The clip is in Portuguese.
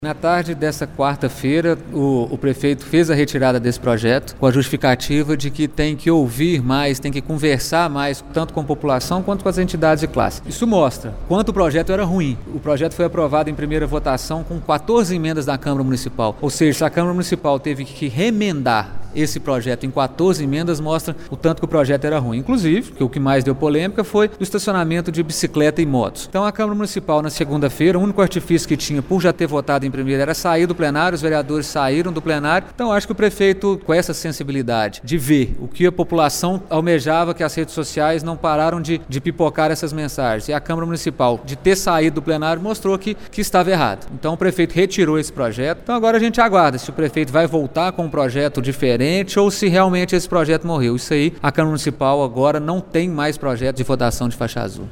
Na tarde dessa quarta-feira, o prefeito fez a retirada desse projeto com a justificativa de que tem que ouvir mais, tem que conversar mais, tanto com a população quanto com as entidades de classe. Isso mostra quanto o projeto era ruim. O projeto foi aprovado em primeira votação com 14 emendas da Câmara Municipal. Ou seja, se a Câmara Municipal teve que remendar esse projeto em 14 emendas, mostra o tanto que o projeto era ruim. Inclusive, que o que mais deu polêmica foi o estacionamento de bicicleta e motos. Então a Câmara Municipal, na segunda-feira, o único artifício que tinha por já ter votado em primeira era sair do plenário, os vereadores saíram do plenário. Então acho que o prefeito, com essa sensibilidade de ver o que a população almejava, que as redes sociais não pararam de pipocar essas mensagens, e a Câmara Municipal, de ter saído do plenário, mostrou que estava errado. Então o prefeito retirou esse projeto. Então agora a gente aguarda se o prefeito vai voltar com um projeto diferente ou se realmente esse projeto morreu. Isso aí, a Câmara Municipal agora não tem mais projeto de votação de faixa azul.